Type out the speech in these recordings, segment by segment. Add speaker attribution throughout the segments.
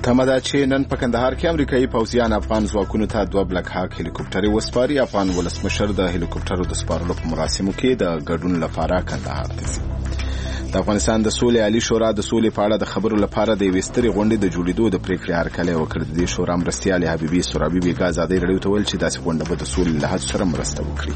Speaker 1: تمه ده چې نن په کندهار کې امریکایي پوځیان افغان ځواکونو ته 2 بلک هاک هلیکوپټرې وسپاري. افغان ولسمشر د هلیکوپټرو د سپارلو په مراسمو کې د ګډون لپاره کندهار ته ځي. د افغانستان د سولې عالی شورا د سولې په اړه د خبرو لپاره د یوې سترې غونډې د جوړېدو د پریکړې هرکلی وکړ. د دې شورا مرستیال حبیبي سورابي بیګا ازادۍ راډیو ته ویل چې داسې غونډه به د سولې له هڅو سره مرسته وکړي.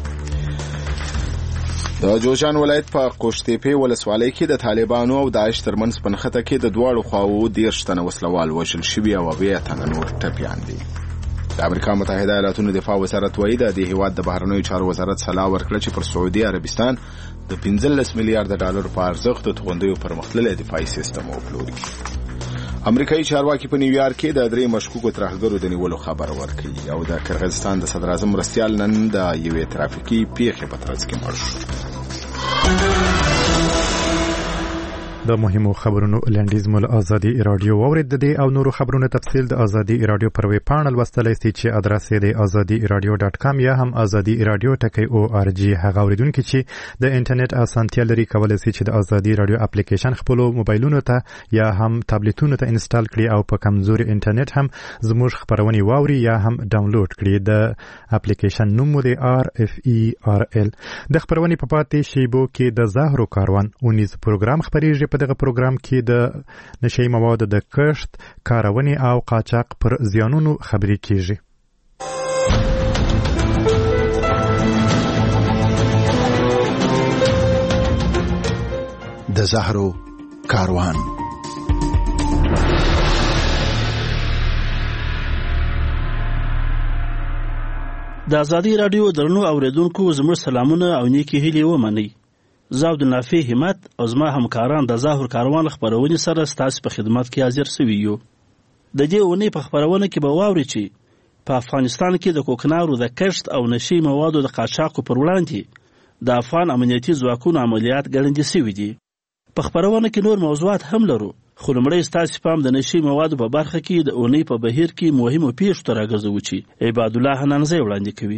Speaker 1: د جوزجان ولایت په قوشتېپې ولسوالۍ کې د طالبانو او داعش ترمنځ په نښته کې د دواړو خواوو 13 تنه وسلوال وژل شوي او 8 تنه نور ټپیان دي. د امریکا متحده ایالاتونو دفاع وزارت وایي د دې هیواد د بهرنیو چارو وزارت صلاح ورکړه چې پر سعودي عربستان د 15 میلیارډ ډالر په ارزښت د توغندیو پرمختللی دفاعي سیستم وپلوري. امریکایي چارواکي په نیویارک کې د 3 مشکوکو ترهګرو د نیولو خبر ورکړي او د قرغیزستان د صدر اعظم مرستیال نن د یوې ترافیکي پیښې په ترڅ کې مړ شو.
Speaker 2: د مهمو خبرونو لنډیز مول ازادي رادیو اورید د او نورو خبرونو تفصیل د ازادي رادیو پر ویب پاڼل وستلای سي چې ادرس یې د azadiradio.com یا هم azadiradio.org. هغه اوریدونکو چې د انټرنیټ اسانتیا لري کولای شي چې د ازادي رادیو اپلیکیشن خپل موبایلونو ته یا هم ټابلیټونو ته انسټال کړي او په کمزوري انټرنیټ هم زموږ خبرونه واوري یا هم ډاونلوډ کړي. د اپلیکیشن نوم دی RFERL. د خبرونه په پاتې شیبو کې د زهرو کاروان 19 پروګرام خبريږي. په دغه پروګرام کې د نشئی موادو د کښت، کارونې او قاچاق پر زیانونو خبرې کیږي.
Speaker 3: د زهرو کاروان.
Speaker 4: د ازادي رادیو درنو اوریدونکو زموږ سلامونه او نیکی هیلې ومنئ. زه عبدالنافع همت او زما همکاران د زهر کاروان خبرونې سره ستاسو په خدمت کې حاضر سوي یو. د دې اونۍ په خبرونه کې به واورئ چې په افغانستان کې د کوکنارو د کښت او نشي موادو د قاچاق پر وړاندې د افغان امنیتي ځواکونو عملیات ګړندي شوي دي. په خبرونه کې نور موضوعات هم لرو، خو لومړی ستاسو پام د نشي موادو په برخه کې د اونۍ په بهیر کې مهمو پیښو ته راګرځوو چې عباد الله حنانزی وړاندې کوي.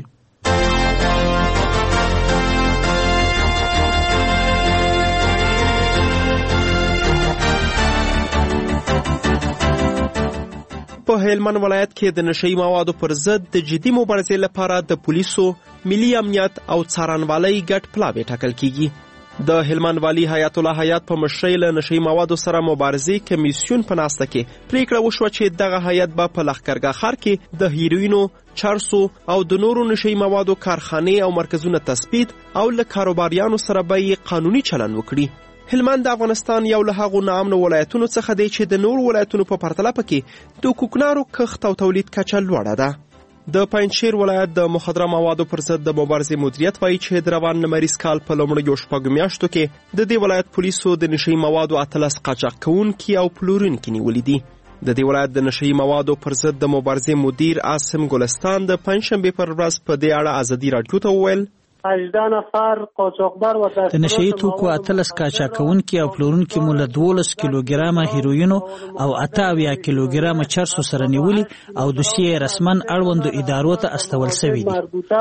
Speaker 5: په هلمند ولایت کې د نشئی موادو پر ضد د جدي مبارزې لپاره د پولیسو، ملي امنیت او څارنوالۍ ګډ پلاوی ټاکل کیږي. د هلمند والی حیات الله حیات په مشرۍ له نشئی موادو سره مبارزې کمیسیون په ناسته کې پریکړه وشوه چې دغه هیات به په لښکرګاه ښار کې د هیروینو، چرسو او د نورو نشئی موادو کارخانې او مرکزونه تثبیت او له کاروباریانو سره به قانوني چلند وکړي. هلمند د افغانستان یو له هغو ناامنو ولایتونو څخه دی چې د نورو ولایتونو په پرتله پکې د کوکنارو کښت او تولید کچه لوړه ده. د پنجشیر ولایت د مخدره موادو پر ضد د مبارزې مدیریت وایي چې د روان لمریز کال په لومړیو 6 میاشتو کې د دې ولایت پولیسو د نشئی موادو 18 قاچاق کوونکي او پلورونکي نیولي دي. د دې ولایت د نشئی موادو پر ضد د مبارزې مدیر عاصم ګلستان د پنځشنبه پر ورځ په دې اړه ازادي رادیو ته وویل
Speaker 6: 18 نفر قاچاقبر و
Speaker 7: د نشئی توکو 18 قاچاقونکي او پلورونکي مول 12 کیلوګرامه هیروینو او 88 کیلوګرامه چرسو سره نیولي او دوسیه رسمن اړوندو ادارو ته استول شوی دي.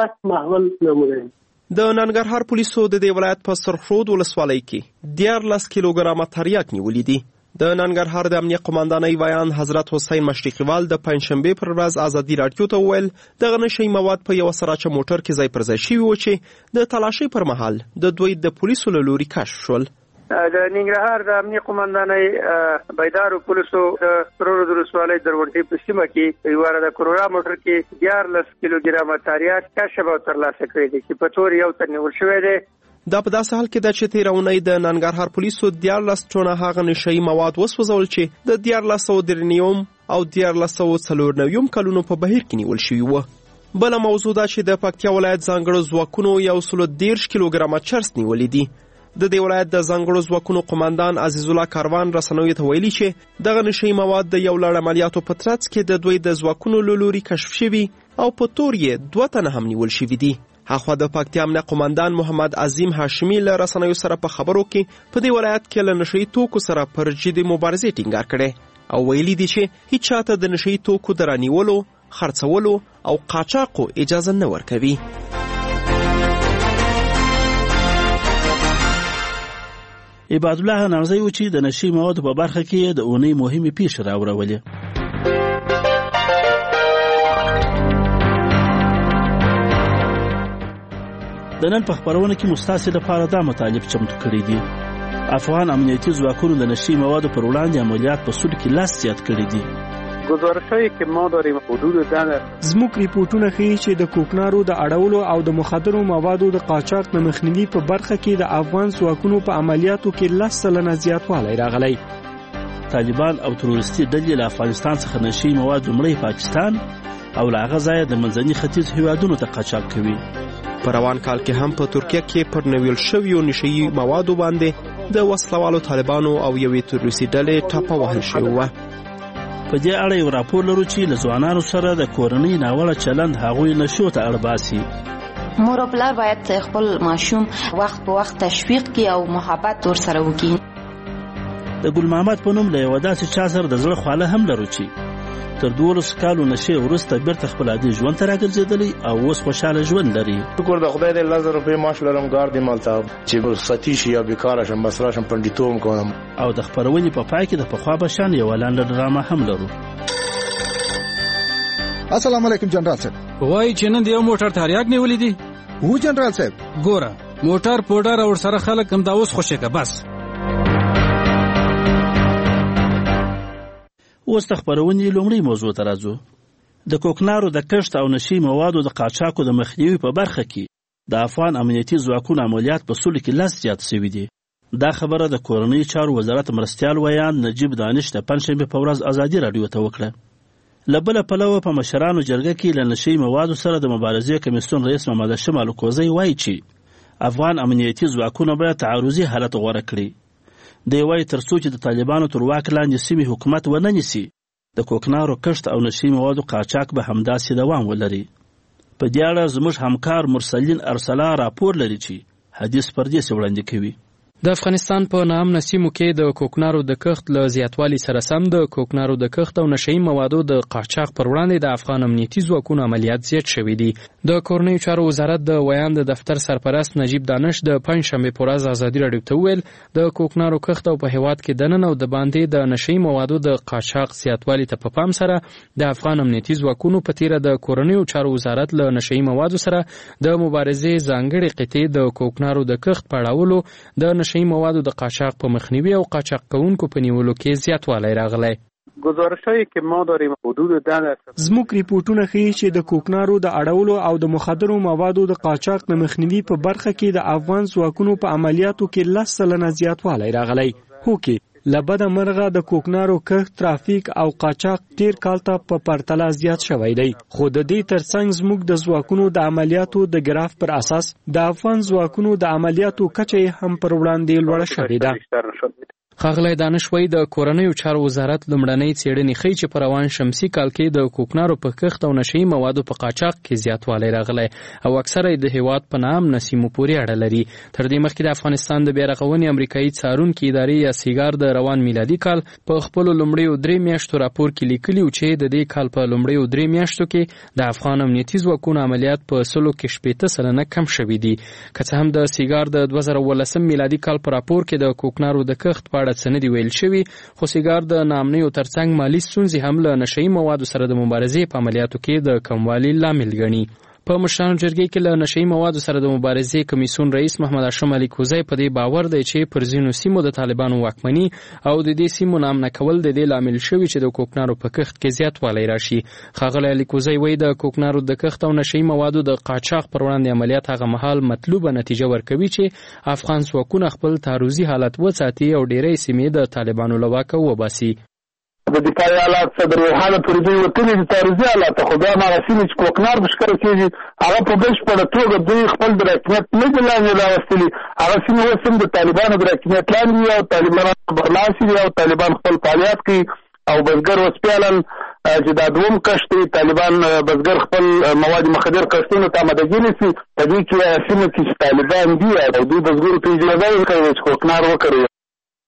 Speaker 5: د ننګرهار پولیسو د دې ولایت په سرخرود ولسوالۍ کې 14 کیلوګرامه تریاک نیولي دي. د ننګرهار د امنیه قوماندانۍ ویان حضرت حسین مشرقیوال د پنځشنبه پر ورځ ازادي رادیو ته وویل دغه نشئی مواد په یو سراچه موټر کې ځای پر ځای شوي و چې د تلاشۍ پر مهال د دوی د پولیسو له لوري کشف شول.
Speaker 6: د ننګرهار د امنیه قوماندانۍ بیدارو پولیسو د سرورود ولسوالۍ دروونټي په سیمه کې یو د کرونا موټر کې 14 کیلوګرامه تریاک کشف او ترلاسه کړی دی چې په تور یو تن نیول شوی دی.
Speaker 5: دا په داسې حال کې ده چې تېره اونۍ د ننګرهار پولیسو 14 ټنه هغه نشئی مواد وسوځول چې د 1493 او 1494 کلونو په بهیر کې نیول شوي وو. بله موضوع ده چې د پکتیا ولایت ځانګړو ځواکونو 113 کیلوګرامه چرس نیولي دي. د دې ولایت د ځانګړو ځواکونو قوماندان عزیز الله کاروان رسنیو ته ویلي چې دغه نشئی مواد د یو لړ عملیاتو په ترڅ کې د دوی د ځواکونو له لوري کشف شوي او په تور یې 2 تنه هم نیول شوي دي. هغه د پکتیا امنیه قوماندان محمد عظیم هاشمی له رسنیو سره په خبرو کې په دې ولایت کې له نشئی توکو سره پر جدي مبارزې ټینګار کړي او ویلي دي چې هیڅ چاته د نشئی توکو درانیولو، خرڅولو او قاچاقو اجازه نه ورکوي.
Speaker 4: عباد الله نازي و چې د نشي موادو په برخه کې د اونۍ مهمه پیښه راوړولې. د نن په خبرونه کې مستاسي لپاره دا مطالب چمتو کړی دي. افغان امنیتي ځواکونو د نشي موادو پر وړاندې عملیات په سول کې لاس زیات کړی دي.
Speaker 6: گزارش‌هایی که ما داریم حدود
Speaker 5: زموږ ریپورتونه ښیي چې د کوکنارو د اړولو او د مخدرو موادو د قاچاق د مخنیوي په برخه کې د افغان ځواکونو په عملیاتو کې 10 سلنه زیاتوالی راغلی.
Speaker 4: طالبان او تروریستي ډلې له افغانستان څخه نشي مواد لومړی پاکستان او له هغه ځایه د منځني ختیځ هیوادونو ته قاچاق کوي.
Speaker 5: په روان کال کې هم په ترکیه کې پر نویل شویو نشي موادو باندې د وسلوالو طالبانو او یوې تروریستي ډلې ټاپه وهل شوې وه.
Speaker 4: په دې اړه یو راپور لرو چې له ځوانانو سره د کورنۍ ناوړه چلند هغوی نشو ته اړ باسي.
Speaker 8: مور او پلار باید خپل ماشوم وخت په وخت تشویق کړي او محبت ورسره وکړي.
Speaker 4: د ګل محمد په نوم له یو داسې چا سره د زړه خواله هم لرو چې تر 12 کالو نشي وروسته بیرته خپل عادي ژوند ته راګرځېدلی او اوس خوشاله ژوند لري.
Speaker 9: شکر د خدای دې 1000 روپۍ معاش لرم کار دې مالته چې ساتي شي یا بیکاره شم بس راشم پنډیتوم کوم.
Speaker 4: او د خبرونې په پای کې د پخوا بشان یو لاندې ډرامه هم لرو.
Speaker 3: السلام علیکم جنرال صاحب.
Speaker 10: وای چې نن د یو موټر تاریاک نیولې دي.
Speaker 3: هو جنرال صاحب.
Speaker 10: ګوره موټر پوډر او سره خلک هم دا اوس خوشی که بس.
Speaker 4: اوس د خبرونې لومړی موضوع ته راځو. د کوکنارو د کښت او نشي موادو د قاچاقو د مخنیوي په برخه کې د افغان امنیتي ځواکونو عملیات په سول کې لاس زیات شوي دي. دا خبره د کورنۍ چارو وزارت مرستیال ویان نجیب دانش د پنجشنبې په ورځ ازادي راډیو ته وکړه. له بله پلوه په مشرانو جرګه کې له نشي موادو سره د مبارزې کمیسیون رئیس محمد هاشم الکوزی وایي چې افغان امنیتي ځواکونه باید تعرضي حالت غوره کړي. دی وایي تر څو چې د طالبانو تر واک لاندې سیمې حکومت ونه نیسي د کوکنارو کښت او نشي موادو قاچاق به همداسې دوام ولري. په دې اړه زموږ همکار مرسلین ارسلا راپور لري چې حدیث پردیس وړاندې کوي.
Speaker 11: د افغانستان په نامه سیمو کې د کوکنارو د کښت له زیاتوالي سره سم د کوکنارو د کښت او نشئی موادو د قاچاق پر وړاندې د افغان امنیتي ځواکونو عملیات زیات شوي دي. د کورنیو چارو وزارت د ویان د دفتر سرپرست نجیب دانش د پنجشنبې په ورځ ازادي راډیو ته وویل د کوکنارو کښت او په هیواد کې دننه او د باندې د نشئی موادو د قاچاق زیاتوالي ته په پام سره د افغان امنیتي ځواکونو په تیره د کورنیو چارو وزارت له نشئی موادو سره د مبارزې ځانګړې قطعې د کوکنارو د کښت په اړولو د نشئی موادو د قاچاق په مخنیوي او قاچاق کوونکو په نیولو کې زیاتوالی راغلی.
Speaker 6: گزارش‌هایی که ما داریم حدود 10
Speaker 5: زموږ ریپورتونه ښیي چې د کوکنارو د اړولو او د مخدرو موادو د قاچاق د مخنیوي په برخه کې د افغان ځواکونو په عملیاتو کې 10 سلنه زیاتوالی راغلی. هوکې لبده مرغه د کوکنارو کښت ترافیک او قاچاق تیر کال ته په پرتله زیات شوی دی. خو د دې ترڅنګ زموږ د ځواکونو د عملیاتو د ګراف پر اساس د افغان ځواکونو د عملیاتو کچه هم پر وړاندې لوړه شوې ده. ښاغلی دانش وایي د کورنیو چارو وزارت لومړنۍ څېړنې ښیي چې په روان شمسي کال کې د کوکنارو په کښت او نشئی موادو په قاچاق کې زیاتوالی راغلی او اکثره یې د هیواد په نامه سیمو پورې اړه لري. تر دې مخکې د افغانستان د بیارغونې امریکایي څارونکي ادارې یا سیګار د روان میلادي کال په خپلو لومړیو 3 میاشتو راپور کې لیکلي و چې د دې کال په لومړیو 3 میاشتو کې د افغان امنیتي ځواکونو عملیات په 100 سلنه کم شوي دي. که څه هم د سیګار د 2018 میلادي کال په راپور کې د کوکنارو د کښت په اړه څه نه دي ویل شوي، خو سیګار د ناامنیو ترڅنګ مالي ستونزې هم له نشئی موادو سره د مبارزې په عملیاتو کې د کموالي لامل ګڼي. په مشرانو جرګې کې له نشئی موادو سره د مبارزې کمیسیون رئیس محمد هاشم الکوزی په دې باور دی چې پر ځینو سیمو د طالبانو واکمني او د دې سیمو نامنه کول د دې لامل شوي چې د کوکنارو په کښت کې زیاتوالی راشي. ښاغلی الکوزی وایي د کوکنارو د کښت او نشئی موادو د قاچاق پر وړاندې عملیات هغه مهال مطلوبه نتیجه ورکوي چې افغان ځواکونه خپل تعرضي حالت وساتي او ډیری سیمې د طالبانو له واکه وباسي.
Speaker 12: د دفاعي آلات صدر روحانه پر دوی وتلي د تعرضي آلات خو بیا هغه سیمې چې کوکنار بشکره کېږي هغه په بشپړه توګه دوی خپل د رسمیت نه دي لاندې راوستلي. هغه سیمې اوس هم د طالبانو د رسمیت لاندې دي او طالبان برلاسي دي او طالبان خپل فعالیت کوي او بزګر اوس فعلا چې دا دوم کښت دی طالبان بزګر خپل مواد مخدر کښتونو ته آمادګي نیسي. په دې کې سیمې کې چې طالبان دي او دوی بزګرو ته اجازه ورکوي چې کوکنار وکړي.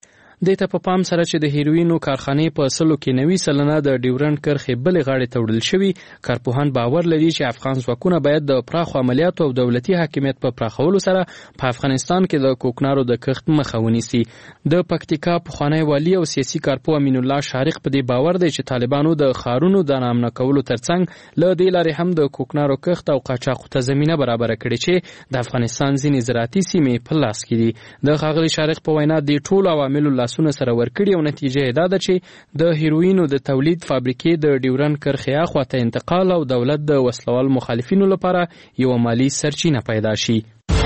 Speaker 11: دې ته په پام سره چې د هیروینو کارخانې په 100 کې 90 سلنه د ډیورنډ کرښې بلې غاړې ته وړل شوي، کارپوهان باور لري چې افغان ځواکونه باید د پراخو عملیاتو او دولتي حاکمیت په پراخولو سره په افغانستان کې د کوکنارو د کښت مخه ونیسي. د پکتیکا پخوانی والی او سیاسي کارپوه امین الله شارق په دې باور دی چې طالبانو د ښارونو د ناامنه کولو ترڅنګ له دې لارې هم د کوکنارو کښت او قاچاق ته زمینه برابره کړې چې د افغانستان ځینې زراعتي سیمې په لاس کې دي. د ښاغلي شارق په وینا د ټولو عواملو لاسونه سره ورکړي او نتیجه یې دا ده چې د هیروینو د تولید فابریکې د ډیورنډ کرښې اخوا ته انتقال او دولت د وسلوال مخالفینو لپاره یو مالی سرچینه پیدا شي.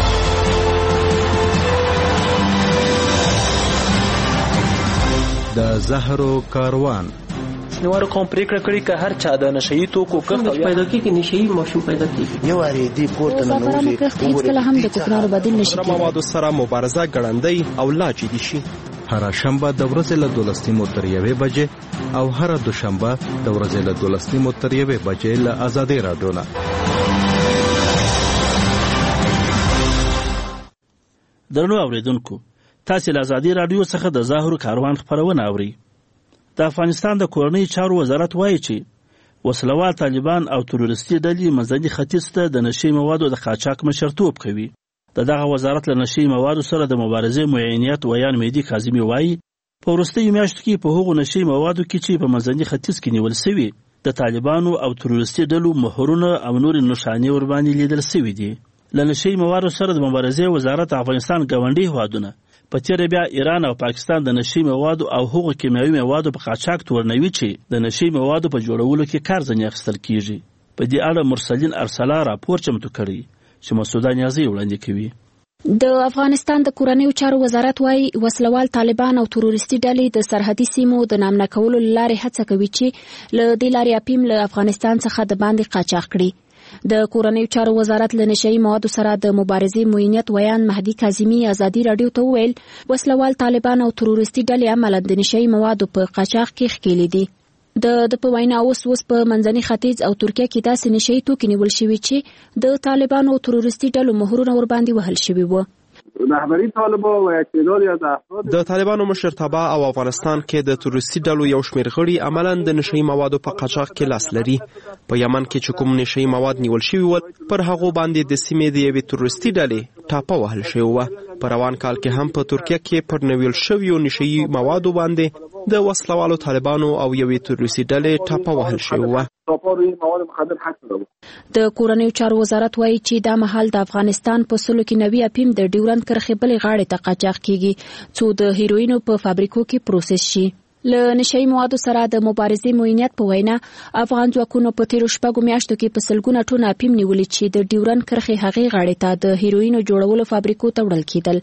Speaker 13: د زهرو کاروان
Speaker 14: نوار کوم پریکړه کړی که هر چا د نشئی توکو کښت پیدا کیږي نشئی ماشوم پیدا کیږي
Speaker 15: یو اړ دی پورته نه نوځي
Speaker 16: هیڅکله هم د کوکنارو بدیل نشي کېدای.
Speaker 5: موادو سره مبارزه ګړندۍ او لا جدي شي.
Speaker 13: هر شنبه د ورځې له 12 تر 1 بجې او هر دوشنبه د ورځې له 12 تر 1 بجې له آزادۍ رادیو نه.
Speaker 4: درنو اوریدونکو، تاسو له آزادۍ رادیو څخه د ظاهر کاروان خبرونه اورئ. د افغانستان د کورنۍ چارو وزارت وایي چې وسلوال طالبان او تروریستي ډلې منځني ختیځ ته د نشي موادو د قاچاق مشرتوب کوي. دغه وزارت له نشي موادو سره د مبارزې معینیت ویان مهدي کاظمي وایي په وروستیو میاشتو کې په هغو نشي موادو کې چې په منځني ختیځ کې نیول سوي د طالبانو او تروریستي ډلو مهرونه او نور نښانې ورباندې لیدل سوي دي. له نشي موادو سره د مبارزې وزارت افغانستان ګاونډي هیوادونه په تیره بیا ایران او پاکستان د نشي موادو او هغو کیمیاوي موادو په قاچاق تورنوي چې د نشي موادو په جوړولو کې کار ځنې اخیستل کیږي. په دې اړه مرسلین ارسلا راپور چمتو کړی چې مسعوده نیازی وړاندې کوي.
Speaker 16: د افغانستان د کورنیو چارو وزارت وايي وسلوال طالبان او تروریستي ډلې د سرحدي سیمو د نامنه کولو لارې هڅه کوي چې له دې لارې اپیم له افغانستان څخه د باندې قاچاق کړي. د کورنیو چارو وزارت له نشئی موادو سره د مبارزې معینیت ویان مهدي کاظمي آزادي رادیو ته وویل وسلوال طالبان او تروریستي ډلې عملاً د نشئی موادو په قاچاق کې ښکېلې دي. د په وینا اوس په منځني ختیځ او ترکیه کې داسې نشئی توکي نیول شوي چې د طالبانو او تروریستي ډلو مهرونه ورباندې وهل شوي وو.
Speaker 5: د طالبانو مشرتابه او افغانستان کې د تروریستي ډلو یو شمېر غړي عملاً د نشئی موادو په قاچاق کې لاس لري. په یمن کې چې کوم نشئی مواد نیول شوي ول پر هغو باندې د سیمې د یوې تروریستي ډلې ټاپه وهل شوې وه. په روان کال کې هم په ترکیه کې پر نیول شویو نشئی موادو باندې د وسلوالو طالبانو او یوې تروریستي ډلې ټاپه وهل شوې وه.
Speaker 16: د کورنیو چارو وزارت وایي چې دا مهال د افغانستان په 100 کې 90 اپیم د ډیورنډ کرښې بلې غاړې ته قاچاق کیږي څو د هیروینو په فابریکو کې پروسس شي. له نشئی موادو سره د مبارزې معینیت په وینا افغان ځواکونو په تیرو شپږو میاشتو کې په سلګونه ټونه اپیم نیولي چې د ډیورنډ کرښې هغې غاړې ته د هیروینو جوړولو فابریکو ته وړل کېدل.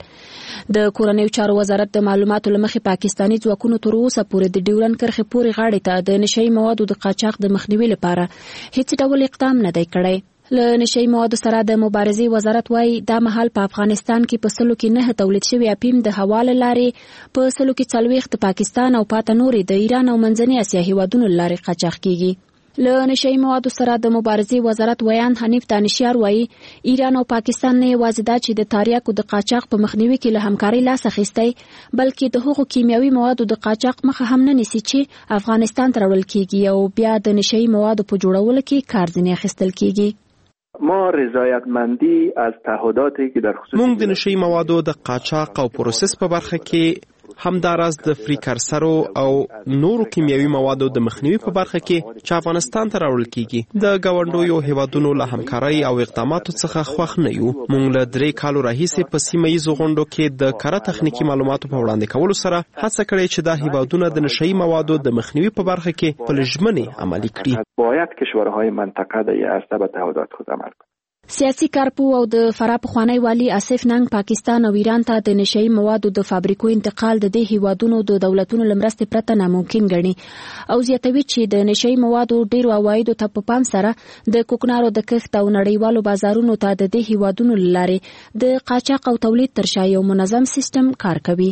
Speaker 16: د کورنیو چارو وزارت د معلوماتو له مخې پاکستاني ځواکونو تر اوسه پورې د ډیورنډ کرښې پورې غاړې ته د نشئی موادو د قاچاق د مخنیوي لپاره هیڅ ډول اقدام نه دی کړی. له نشئی موادو سره د مبارزې وزارت وایي دا مهال په افغانستان کې په 100 کې 9 تولید شوی اپیم د حواله لارې په 100 کې 40 د پاکستان او پاته نورې د ایران او منځنۍ اسیا هیوادونو لارې قاچاق کیږي. له نشئی موادو سره د مبارزې وزارت ویان حنیف دانشیار وایي ایران او پاکستان نه یوازې دا چې د تاریاکو د قاچاق په مخنیوي کې له همکارۍ لاس اخیستی بلکې د هغو کیمیاوي موادو د قاچاق مخه هم نه نیسي چې افغانستان ته راوړل کیږي او بیا د نشئی موادو په جوړولو کې کار ځنې اخیستل کیږي.
Speaker 17: ما رضایتمندی از تعهداتی که در خصوص
Speaker 5: موږ د نشئی موادو د قاچاق او پروسس په برخه کې همداراز د فریکرسرو او نورو کیمیاوي موادو د مخنیوي په برخه کې چې افغانستان ته راوړل کیږي د ګاونډیو هیوادونو له همکارۍ او اقداماتو څخه خوښ نه یو. موږ له 3 کالو راهیسې په سیمه ییزو غونډو کې د کره تخنیکي معلوماتو په وړاندې کولو سره هڅه کړې چې دا هیوادونه د نشئی موادو د مخنیوي په برخه کې په ژمنې عملي کړي.
Speaker 17: باید کشورهای منطقه در این عرصه به تعهدات خود عمل کنند.
Speaker 16: سیاسي کارپو او د فراه پخوانی والی آصف ننګ پاکستان او ایران ته د نشئی موادو د فابریکو انتقال د دې هیوادونو د دولتونو لمرستې پرته ناممکن ګڼي او زیاتوي چې د نشئی موادو ډیرو عوایدو ته په پام سره د کوکنارو د کښت او نړیوالو بازارونو ته د دې هیوادونو لارې د قاچاق او تولید تر شا یو منظم سیستم کار کوي.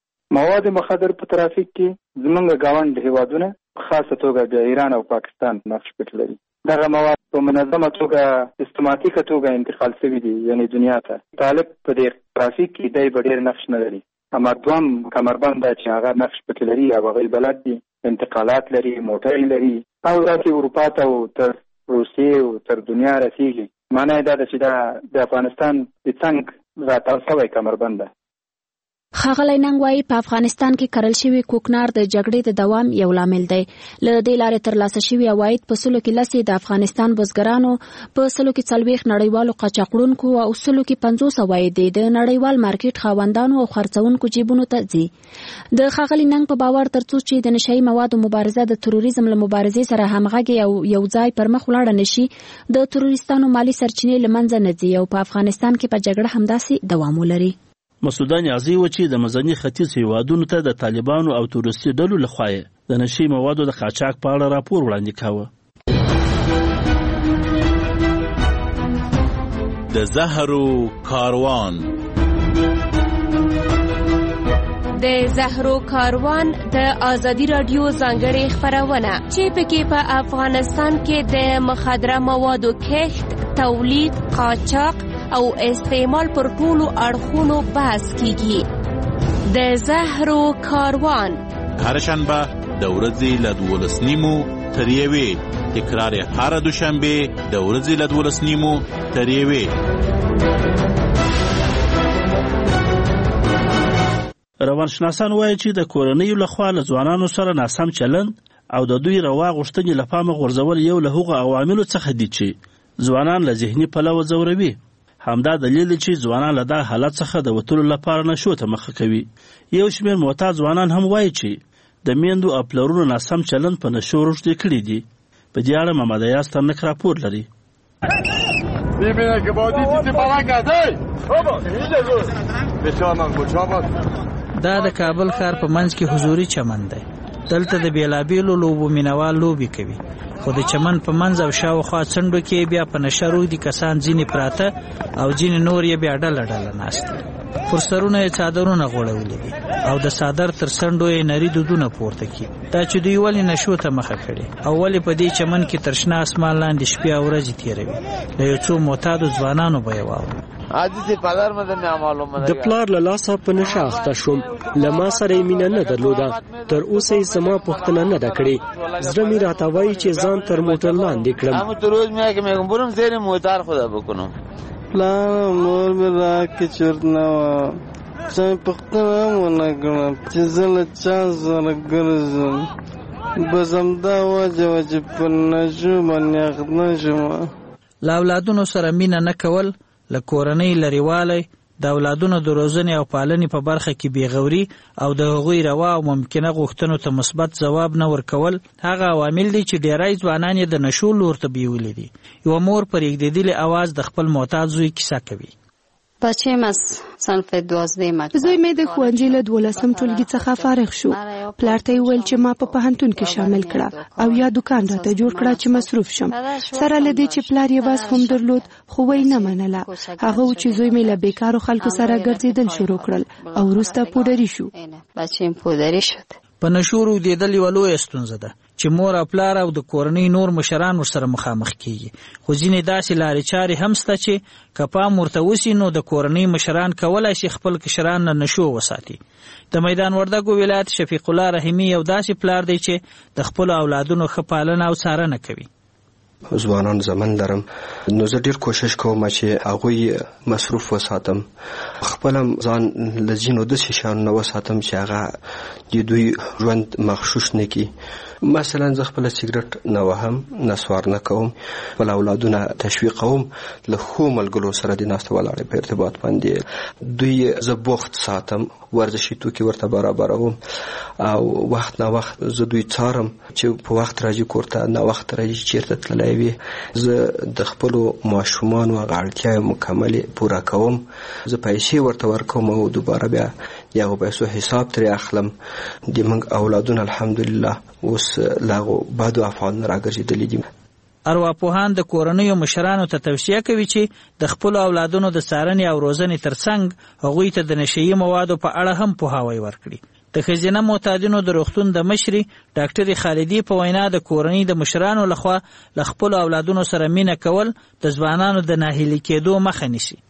Speaker 12: مواد مخدر په ترافیک کې زمونږ ګاونډ هیوادونه خاصه توګه د ایران او پاکستان نقش پکې لري. دغه مواد په منظمه توګه سیستماتیکه توګه انتقال شوي دي یعنی دنیا ته. طالب په دې ترافیک کې دی ډېر نقش نه لري
Speaker 17: اما دوم کمربند چې هغه نقش پکې لري او هغه بلد دي انتقالات لري موټر لري او راځي اروپا ته او تر روسیې او تر دنیا رسیږي معنی دا چې د افغانستان د څنګه راتاو شوی کمربند ده.
Speaker 16: ښاغلی ننګ وایي په افغانستان کې کرل شوی کوکنار د جګړې د دوام یو لامل دی. له دې لارې ترلاسه شوي عواید په 100 د افغانستان بزګرانو په 140 نړیوالو قاچاقړونکو او 150 عواید د نړیوال مارکیټ خاوندانو او خرڅونکو جیبونو ته ځي. د ښاغلي ننګ په باور ترڅو چې د نشهیي موادو مبارزه د تروریزم له مبارزې سره همغږي او یو ځای پر مخ ولاړه نشي د تروریستانو مالی سرچینې له منځه نه ځي او په افغانستان کې په جګړه همداسې دوام ولري.
Speaker 4: مسعود نیازی و چې د مزنی ختیځ هیوادونو ته د طالبانو او تروریستي ډلو لخوا د نشي موادو د قاچاق په اړه راپور وړاندې کاوه.
Speaker 18: د زهرو کاروان
Speaker 19: د زهرو کاروان د آزادی رادیو ځانګړې خپرونه چې پکې په افغانستان کې د مخدره موادو کښت، تولید، قاچاق او استعمال پر ټولو اړخونو بحث کیږي. د زهرو کاروان
Speaker 18: هر شنبه د ورځې له 12:30 تر 1 تکرار هر دوشنبه د ورځې له 12:30 تر 1.
Speaker 4: روانشناسان وایي چې د کورنیو لخوا له ځوانانو سره ناسم چلند او د دوی روا غوښتنې له پامه غورځول یو له هغو عواملو څخه دي چې ځوانان له ذهني پلوه ځوروي. همدا دلیل دی چې ځوانان له دا حالت څخه د وتلو لپاره نشو ته مخه کوي. یو شمېر معتاد ځوانان هم وایي چې د میندو او پلرونو ناسم چلند په نشو رشد کړی دي. په دې اړه محمد ایاز ترنک راپور لري.
Speaker 7: دا د کابل ښار په منځ کې حضوري چمن دی. دلته د بیلابیلو لوبو مینوال لوبې کوي، خو د چمن په منځ او شاوخوا څنډو کې بیا په نشه روږدي کسان ځینې پراته او ځینې نور یې بیا ډله ډله ناست دي. پر سرونه یې څادرونه غوړولي دي او د څادر تر څنډو یې نري دودونه پورته کړي. دا چې دوی ولې نشو ته مخه کړي او ولې په دې چمن کې تر شنه اسمان لاندې شپې او ورځې تېروي، له یو څو معتادو ځوانانو به یې واورو.
Speaker 20: د پلار له لاسه په نشه اخته شوم، له ما سره یې مینه نه درلوده، تر اوسه یې زما پوښتنه نه ده کړې. زړه مې راته وایي چې ځان تر موټر لاندې کړم.
Speaker 21: پلار مور مې راکې چورت نه وه، چا مې پوښتنه هم ونه کړه چې زه له چا سره ګرځم. بس همدا وجه وه چې په نشو باندې اخته شوم.
Speaker 7: له اولادونو سره مینه نه کول، له کورنۍ لرېوالی، د اولادونو د روزنې او پالنې په برخه کې بېغوري او د هغوی روا او ممکنه غوښتنو ته مثبت ځواب نه ورکول هغه عوامل دي چې ډېری ځوانان یې د نشو لور ته بیولي دي. یوه مور پر یږدېدلي اواز د خپل معتاد زوی کیسه کوي.
Speaker 22: بچه‌م از صنف 12 مکتب.
Speaker 23: زوی مې د ښوونځي له 12م ټولګي څخه فارغ شو. پلار ته یې وویل چې ما په پوهنتون کې شامل کړه او یا دکان راته جوړ کړه چې مصروف شم. سره له دې چې پلار یې بس هم درلود خو وی نه منله. هغه و چې زوی مې له بیکارو خلکو سره ګرځېدل شروع کړل او وروسته پودري شو.
Speaker 22: بچه‌م پودري شد.
Speaker 7: په نشو روږدېدل یوه لویه ستونزه ده چې مور او پلار او د کورنۍ نور مشران ورسره مخامخ کیږي. خو ځینې داسې لارې چارې هم شته چې که پام ورته وسي نو د کورنۍ مشران کولی شي خپل کشران نه نشو وساتي. د میدان وردګو ولایت شفیق الله رحیمي یو داسې پلار دی چې د خپلو اولادونو ښه پالنه او څارنه کوي.
Speaker 24: ځوانان زمن لرم، نو زه ډیر کوشش کوم چې هغوی مصروف وساتم، خپلم ځان له ځینو داسې شیانو نه وساتم چې هغه د دوی ژوند مغشوش نه کړي. مثلا زه خپله سګرټ نه وهم، نسوار نه کوم، خپل اولادونه تشویقوم، له ښو ملګرو سره د ناستې ولاړې په ارتباط باندې دوی زه بوخت ساتم، ورزشي توکي ورته برابروم او وخت نه وخت زه دوی څارم چې په وخت راځي کور ته، نه وخت راځي چیرته تللی وي. زه د خپلو ماشومانو هغه اړتیاوې مکملې پوره کوم. زه پیسې ورته ورکوم او دوباره بیا د هغو پیسو حساب ترې اخلم. د موږ اولادونه الحمدلله اوس له هغو بدو افعالو راګرځېدلي دي.
Speaker 7: ارواپوهان د کورنیو مشرانو ته توصیه کوي چې د خپلو اولادونو د څارنې او روزنې ترڅنګ هغوی ته د نشهیي موادو په اړه هم پوهاوی ورکړي. د ښځینه معتادینو د روغتون د مشرې ډاکټرې خالدي په وینا د کورنۍ د مشرانو لخوا له خپلو اولادونو سره مینه کول د ځوانانو د ناهیلي کېدو مخه نیسي.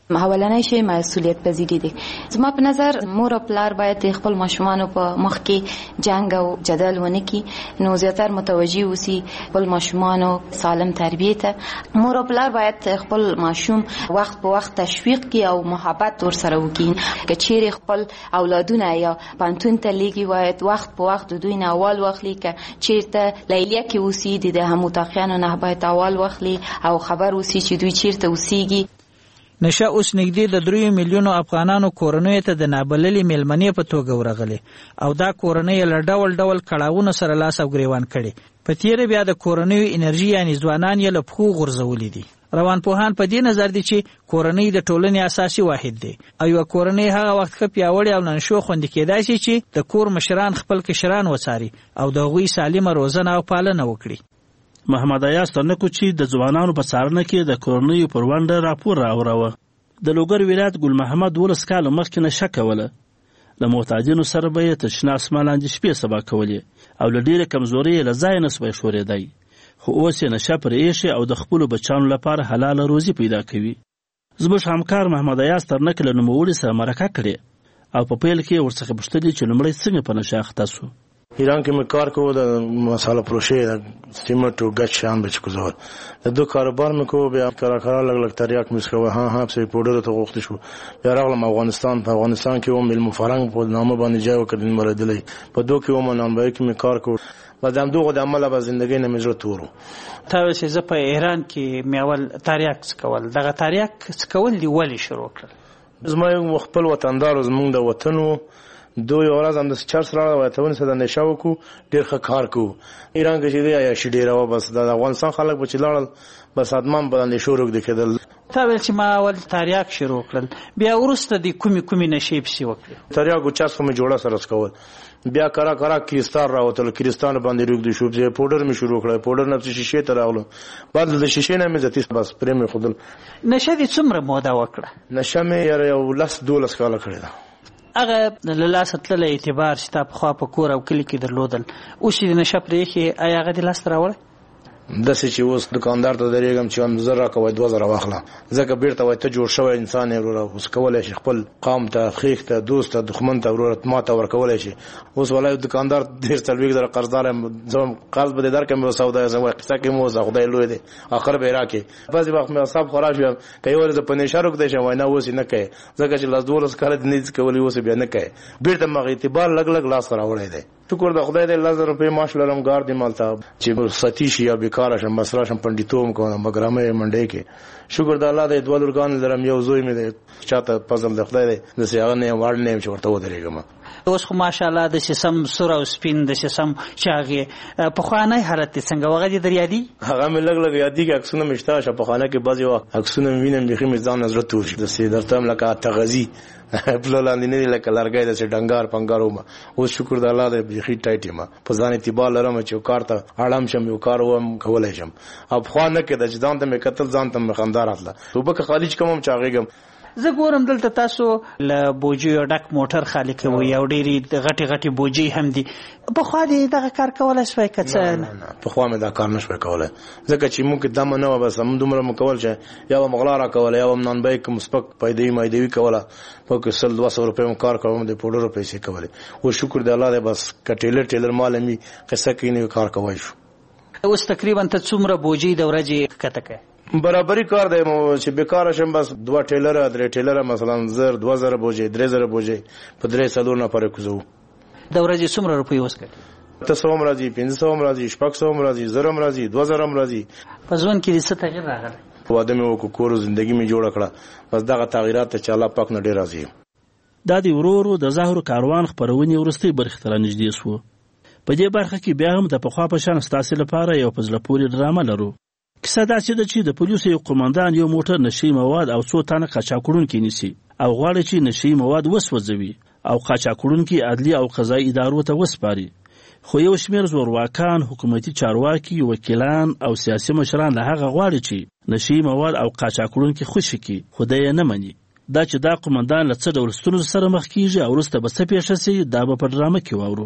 Speaker 22: اولنۍ شی مسؤلیت پذیری دی. زما په نظر مور او پلار باید خپل ماشومان په مخ کې جنگ او جدل ونه کړي، نو زیاتر متوجي اوسي خپل ماشومان سالم تربیه ته. مور او پلار باید خپل ماشوم وخت په وخت تشویق کړي او محبت ورسره وکړي. که چیرې خپل اولادونه یا پانتون ته لیږي باید وخت په وخت دوی نه اول واخلي. که چیرته لیلیه کې اوسي د هموتاخیانو نه باید اول واخلي او خبر اوسي چې دوی چیرته اوسيږي.
Speaker 7: نشه اوس نږدې د 3 میلیونو افغانانو کورنۍ ته د نابللې میلمنې په توګه ورغلي او دا کورنۍ له ډول ډول کړاوونو سره لاس او ګریوان کړي. په تیر بیا د کورنۍ انرژي یعنی ځوانان یې له پخو غورځولې دي. روانپوهان په دې نظر دي چې کورنۍ د ټولنې اساسي واحد دی او یو کورنۍ هغه وخت ښه پیاوړې او ننشو خوندې کېدای شي چې د کور مشران خپل کشران وڅاري او د هغوی سالمه روزنه او پالنه وکړي.
Speaker 4: محمد ایاز ترنکوچي د ځوانانو په څارنه کې د کورنۍ پر ونډه راپور راوړاوه. د لوګر ولایت ګل محمد 12 کاله مخکې نشه کوله. له محتاجینو سره به یې تر شنه اسمان لاندې شپې سبا کولې او له ډېرې کمزورۍ یې له ځایه نه سوی ښورېدی، خو اوس یې نشه پرې ایښې او د خپلو بچیانو لپاره حلاله روزي پیدا کوي. زموږ همکار محمد ایاز ترنک له نوموړي سره مرکه کړې او په پیل کې یې ورڅخه پوښتلي چې لومړی څنګه په نشه اخته سو.
Speaker 1: ایران کې مې کار کوو د مساله فروشي د سیمټ او ګچ شان بچ کوزول د دو کاروبار مې کوو. بیا کراکرا لګ تریاک مې سکوه ها په پودر ته غوښتي شو. بیا راغلم افغانستان. په افغانستان کې وم علم فرنګ په نامه باندې ځای وکړم مردلې په دوه کې وم نامبای کې مې کار کوو. بعدم دوغه د عمله به ژوندۍ نه مجرد تورو.
Speaker 7: تا چې زه په ایران کې میول تریاک سکول دغه تریاک سکول دی ولی شروع کړ.
Speaker 1: زما یو خپل وطندار زمونږ د وطنو دوی ورځ هم د چرس راړه وایته سره نشه وکړو ډېر ښه کار کوو. ایران کې چې دی یا شي ډېره وه بس د افغانستان خلک به چې لاړل بس ادمان باندې شروع کېدل.
Speaker 7: تا ویل چې ما اول تریاک شروع کړل بیا وروسته د کومې نشې پسې وکړې.
Speaker 1: تریاک او چرس خو مې جوړه سره څکول. بیا کرا کریستان راوتل کریستان باندې روږدي شو. چې پوډر مې شروع کړی پوډر نه شیشې ته راغلم. بعد د شیشې نه مې ځتې بس پرې مې خودل.
Speaker 7: نشه دې څومره موده وکړه؟
Speaker 1: نشه مې یو 10-12 کاله کړې ده.
Speaker 7: هغه له لاسه تللی اعتبار چې تا پخوا په کور او کلي کې درلودل اوس چې د نشه پرېښې ایا هغه دې لاسته راوړی؟
Speaker 1: داسې چې اوس دکاندار ته درېږم چې 1000 راکوی 2000 واخله ځکه بیرته وایي ته جوړ شوی انسان یې وروره اوس کولی شي خپل قام ته خیښ ته دوست ته دښمن ته وروره ما ته ورکولی شي. اوس ولا دکاندار 40-40 قرضدار یم زه قرض به دې درکړم سودا زه قصه کې مو زه خدای لوی دی اخر به راکې. بعضې وخت مې اعصاب خراب شي که یو ورځ په نشه روږدی شم وایي نه اوس یې نه کوې ځکه چې 10-12 کاله دې نه کولی اوس بیا نه کوې. بیرته مغه اعتبار لږ لاس راوړی دی. شکر د خدای دې 1000 روپۍ معاش لرم ګار دې مالته چې ستی شي یا بیکاره شم بس راشم پنډیتوم کوم بګرامې منډۍ کې. شکر د الله دې 2 لورګان لرم یو زوی مې دی چاته فضل د خدای دې داسې هغه نه وړ نه چې ورته ودرېږم.
Speaker 7: اوس خو ماشاءالله د سم سور او سپین د سم چاغې پخوانی حالت څنګه وغه دې در یادي؟
Speaker 1: هغه مې لږ یادي کې عکسونه مې شته پخوانه کې بعضې وخت عکسونه مې وینم بیخي مې ځان نظر تور شي داسې درته هم لکه تغذي پلو لاندې نه دي لکه لرګی داسې ډنګار پنګار وم. اوس شکر د الله دې بیخي ټایټ یم په ځان اعتبار لرم چې کار ته اړم شم یو کار وم کولی شم. او پخوا نه کېده چې ځان ته مې کتل ځان ته مې خندا راتله. توبه که خالي چې کوم چاغېږم
Speaker 7: زه ګورم دلته تاسو له بوجیو ډک موټر خالي کوئ او ډېرې غټې بوجۍ هم دي. پخوا دې دغه کار کولی شوی که څه؟
Speaker 1: نه پخوا مې دا کار نه شوی کولی ځکه چې موږ دمه نه وه بس هم دومره مو کول چې یا به مغلا را کوله یا به م نانبی کوم سپک پیدوي مایدوي کوله په کې 100-200 روپۍ م کار کوم د پوډرو پیسې کولې. اوس شکر د الله دی بس که ټیلر مال مې قصه کوي نوي کار کوی شو.
Speaker 7: اوس تقریبا ته څومره بوجۍ د ورځې ښکته کوې؟
Speaker 1: برابري کار دی چې بیکاره شم بس 2 ټیلره 3 ټیلره مثلا 1000-2000 بوجۍ 3000 بوجۍ په 3-4 نفرې کوزو.
Speaker 7: د ورځې څومره روپۍ اوس کوي؟
Speaker 1: 800 راځي 500 راځي 600 راځي 1000 راځي 2000 راځي.
Speaker 7: په ژوند کې څه تغیر راغلی؟
Speaker 1: واده مې وکړو کور زندګي مې جوړه کړه بس دغه تغیرات ته چې الله پاک نه ډېر راضي.
Speaker 4: دا د ورو د زهرو کاروان خپرونې وروستۍ برخې ته رانږدې سوه. په دې برخه کې بیا هم د پخوا په شان ستاسې لپاره یو په زړه پورې ډرامه لرو. کیسه داسې ده چې د پولیسو یو قومندان یو موټر نشي مواد او 2 تنه قاچاقړونکي نیسي او غواړي چې نشي مواد وسوځوي او قاچاقړونکي عدلي او قضایي ادارو ته وسپاري. خو یو شمېر زورواکان حکومتي چارواکي وکیلان او سیاسي مشران له هغه غواړي چې نشي مواد او قاچاقړونکي خوشي کړي خو دی یې نه مني. دا چې دا قومندان له څه ډول ستونزو سره مخ کیږي او وروسته به څه پیښه سي دا به په ډرامه کې واورو.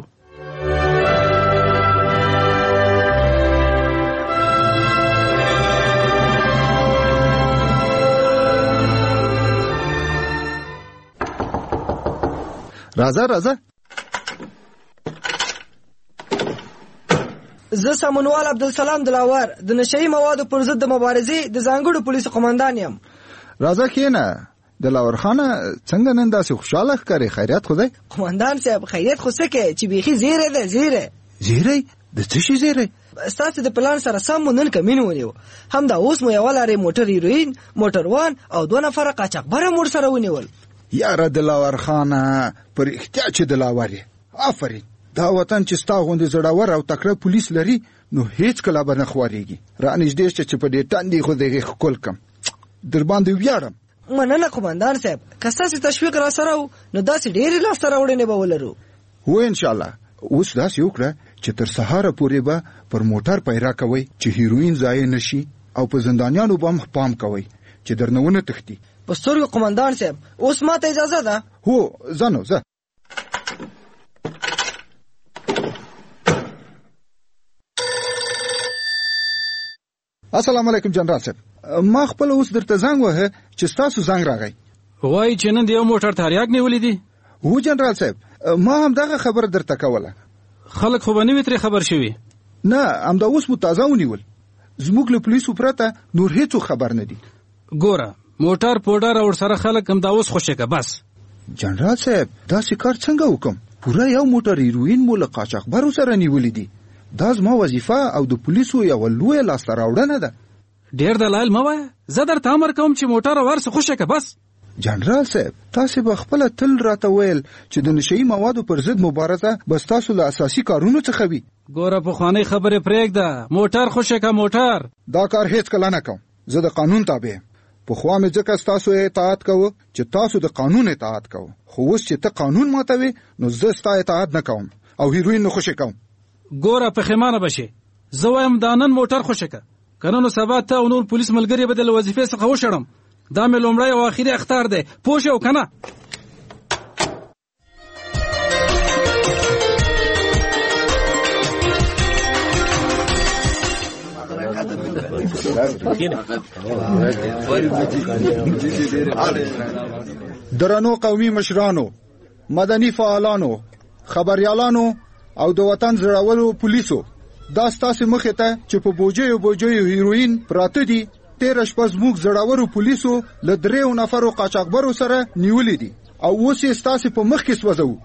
Speaker 2: راځه.
Speaker 3: زه سمونوال عبدالسلام دلاور د نشئی موادو پر ضد د مبارزې د ځانګړو پولیسو قومندان یم.
Speaker 2: راځه کېنه. دلاور خانه څنګه نن داسې خوشاله ښکارې؟ خیریت خو دی؟
Speaker 3: قومندان صاحب خیریت خو څه کې چې بیخي زیری دی.
Speaker 2: زیری؟ د څه شي زیری؟
Speaker 3: ستاسو د پلان سره سم مو نن کمین ونیو. هم دا اوس مو یوه لارې موټر هیروین، موټروان او 2 نفره قاچاقبره مور سره ونیول.
Speaker 2: یاره دلاور خانه پر احتیاط چې دلاور یې. آفرین. دا وطن چې ستا غوندې زړور او تکړه پولیس لري نو هیڅ کله به نه خوارېږي. رانږدې شه چې په دې ټنډې خو دغې ښکل کم. در باندې ویاړم.
Speaker 3: مننه قومندان صاحب. که ستاسې تشویق را سره و نو داسې ډېرې لاسته راوړنې به ولرو.
Speaker 2: هو انشاءالله. اوس داسې وکړه چې تر سهاره پورې به پر موټر پیرا کوئ چې هیروین ضایع نشي او په زندانیانو به هم پام کوئ چې درنه ونه تښتي.
Speaker 3: په سترګو قومندان صاحب. اوس ماته اجازه ده؟
Speaker 2: هو ځه. السلام علیکم جنرال صاحب. ما خپل اوس درته زنګ وهه چې ستاسو زنګ راغی.
Speaker 10: وایي چې نن د یو موټر تریاک نیولې دي.
Speaker 2: هو جنرال صاحب ما هم دغه خبر درته کوله.
Speaker 10: خلک خو به نه وي ترې خبر شوي؟
Speaker 2: نه همدا اوس مو تازه ونیول. زموږ له پولیسو پرته نور هیڅوک خبر نه دي.
Speaker 10: ګوره موټر پوډر او سره خلک همدا اوس خوشې که بس.
Speaker 2: جنرال صاحب داسې کار څنګه وکم؟ پوره یو موټر هیروین مو له قاچاقبرو سره نیولې دي. دا زما وظیفه او د پولیسو یوه لویه لاسته راوړنه ده.
Speaker 10: ډېر دلایل مه وایه. زه درته امر کوم چې موټر ورسه خوشې که بس.
Speaker 2: جنرال صاحب تاسې به خپله تل راته ویل چې د نشئی موادو پر ضد مبارزه بس تاسو له اساسي کارونو څخه وي.
Speaker 10: ګوره پخوانۍ خبرې پرېږده. موټر خوشې که موټر.
Speaker 2: دا کار هیڅ کله نه کوم. زه د قانون تابع یم. پخوا مې ځکه ستاسو اطاعت کوه چې تاسو د قانون اطاعت کوه. خو اوس چې ته قانون ماتوې نو زه ستا اطاعت نه کوم او هیروین نه خوشې کوم.
Speaker 10: ګوره پښیمانه بشې. زه وایم دا نن موټر خوشې که که نو سبا ته او نور پولیس ملګري به د له وظیفې څخه وشړم. دا مې لومړی او آخري اختار دی. پوه شې او که نه؟
Speaker 2: درنو قومي مشرانو، مدني فعالانو، خبريالانو او د وطن زړورو پولیسو، دا ستاسو مخې ته چې په بوجیو هیروین پراته دي 13 شپه زموږ زړورو پولیسو له 3 نفرو قاچاقبرو سره نیولې دي او اوس یې ستاسو په مخ کې سوځو.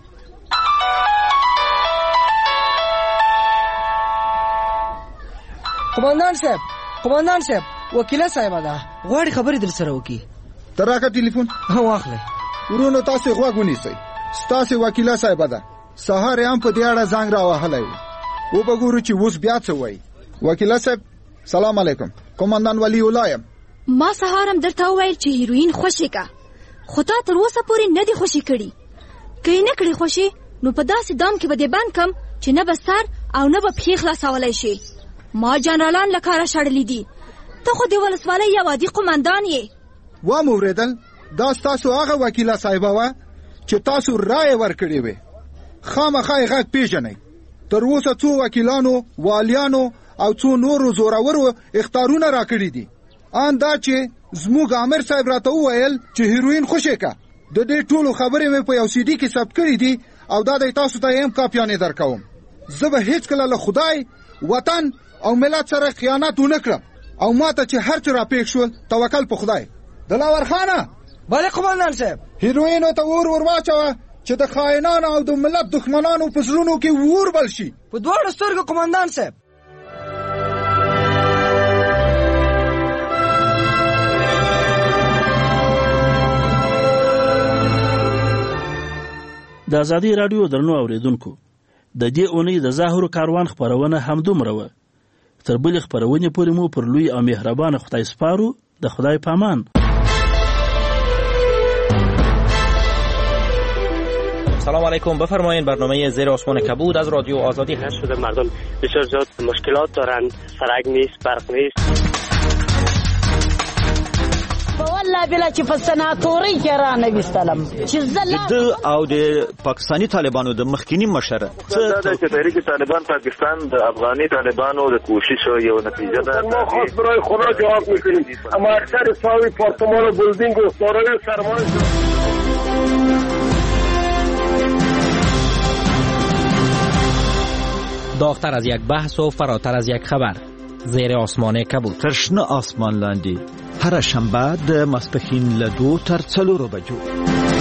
Speaker 3: قومندان صاحب وکیله صاحب ده غواړي خبرې در سره وکړي.
Speaker 2: تراکه ټلیفون
Speaker 3: واخلئ.
Speaker 2: ورونو تاسو غوږ ونیسئ. ستاسو وکیله صاحب ده سهار هم په دې اړه زنګ راوهلی و به ګورو چې اوس بیا څه وایي. وکیله صاحب سلام علیکم. قومندان ولی الله یم.
Speaker 8: ما سهار هم درته وویل چې هیروین خوشې که خو تا تر اوسه پورې نه دي خوشې کړي. که یې نه کړي خوشې نو په داسې دام کې به دې بند کم چې نه به سر او نه به پښې خلاصولی شي. ما جنرالان له کاره شړلي دي. ته خو د ولسوالۍ یو عادي قومندان یې.
Speaker 2: وام اورېدل دا ستاسو هغه وکیله صاحبه وه چې تاسو رایې ورکړې وې. خامخا یې غږ پېژنئ. تر اوسه څو وکیلانو، والیانو او څو نورو زورورو اختارونه راکړي دي. ان دا چې زموږ امر صاحب راته وویل چې هیروین خوشې که. د دې ټولو خبرې مې په یو CD کې ثبت کړي دي او دا د تاسو ته هم کاپیانې درکوم. زه به هیڅکله له خدای، وطن او ملت سره خیانت ونه کړم او ماته چې هر څه راپېښ شول توکل په خدای. دلاور خانه.
Speaker 3: بله قومندان صاحب.
Speaker 2: هیروینو ته اور واچوه چې د خائنانو او د ملت دښمنانو په زړونو کې اور بل شي.
Speaker 3: په دواړو سترګو قومندان صاحب.
Speaker 4: د ازادي رادیو درنو اوریدونکو، د دې اونۍ د ظاهرو کاروان خپرونه همدومره وه. تر بلې خپرونې پورې مو پر لوی او مهربانه خدای سپارو. د خدای پامان.
Speaker 9: سلام علیکم. بفرمایید. برنامه زیر آسمان کبود از رادیو آزادی هست.
Speaker 25: شده مردم بسیار زیاد مشکلات دارند. سرک نیست، برق نیست.
Speaker 26: والله بلا چې په سناتوري کې را نه وستلم چې
Speaker 27: زله او د پاکستانی طالبانو د مخکینی مشره
Speaker 28: دا چې تحریک طالبان پاکستان د افغاني طالبانو د کوششو یو نتیجه ده.
Speaker 29: ما خاص برای خدا جواب میکنیم اما اکثر ساوی پارتمان و بلدینگ و سارای سرمایه
Speaker 9: داغتر از یک بحث و فراتر از یک خبر. زیر آسمان کبود.
Speaker 27: تر شنه آسمان لاندې هر شنبه د ماسپښین له 2 تر 4 بجو